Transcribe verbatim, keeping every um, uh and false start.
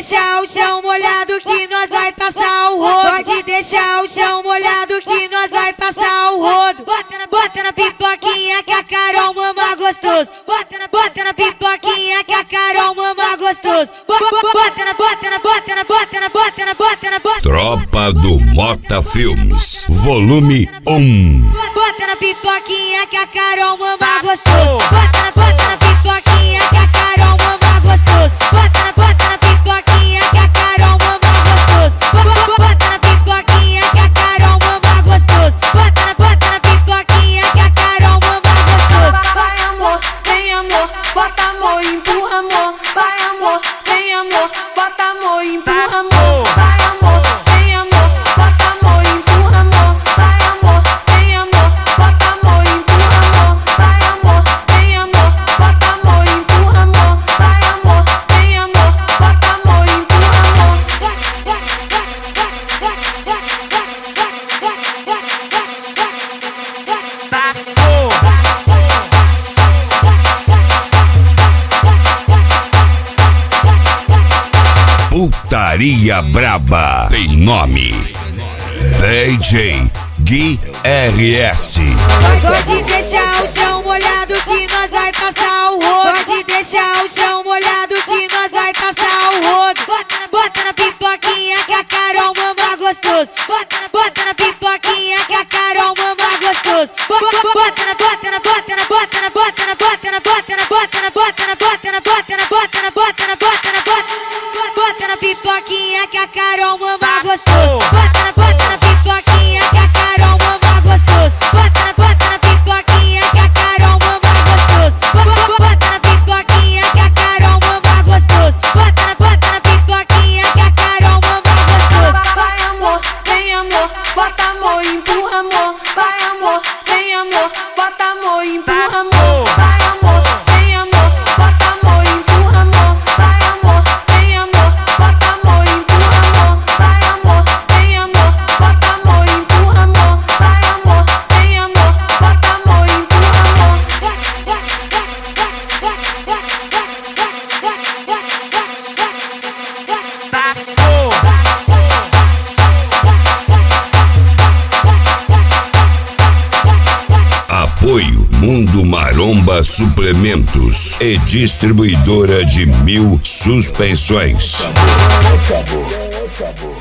deixar o chão molhado que nós vai passar o rodo. Pode deixar o chão molhado que nós vai passar o rodo. Bota na, bota na pipoquinha que a Carol mama gostoso. Bota na, bota na pipoquinha que a Carol mama gostoso. Bota na, bota na, bota na, bota na, bota na, bota na, bota. Tropa do Mota Filmes, volume um. Bota na pipoquinha que a Carol mama gostoso. Bota na, bota na pipoquinha que a Carol mama gostoso. Bota na, bota na pipoquinha que a Carol mama gostoso. Bota na pipoquinha que a Carol mama gostoso. Bota na, bota na pipoquinha que a Carol mama gostoso. Vai amor, vem amor, bota amor, empurra amor. Vai amor, vem amor, bota amor, empurra amor. Vai amor, vem amor, bota amor, empurra amor. Vai amor, vem amor, bota amor, empurra amor. Vai amor, vem amor, bota amor, empurra amor. Vai amor, vem amor, bota amor, empurra amor. Putaria Braba tem nome: D J Gui R S. Pode deixar o chão molhado que nós vai passar o rodo. Pode deixar o chão molhado que nós vai passar o rodo. Bota na, bota na pipoquinha que a Carol mama gostoso. Bota na, bota na pipoquinha que a Carol mama gostoso. Bota na, bota na, bota na, bota na, bota na, bota na, bota na, bota na, bota na, bota na, bota na, bota na, bota na, bota na, bota. Bota na pipoquinha que a Carol mama gostoso. Bota na, bota na pipoquinha que a Carol mama gostoso. Bota na, bota na pipoquinha que a Carol mama gostoso. Bota na pipoquinha que a Carol mama gostoso. Bota na, bota na pipoquinha que a Carol mama gostoso. Vai amor, vem amor, bota amor, empurra amor. Vai amor, vem amor, bota amor, empurra amor. Vai amor, vem amor, bota amor, empurra amor. Vai amor, vem amor, bota amor, empurra amor. Vai amor, vem amor, bota amor, empurra amor. Vai amor, vem amor, bota amor, empurra amor. Apoio Mundo Maromba Suplementos e distribuidora de Mil Suspensões. Sabor, sabor, sabor.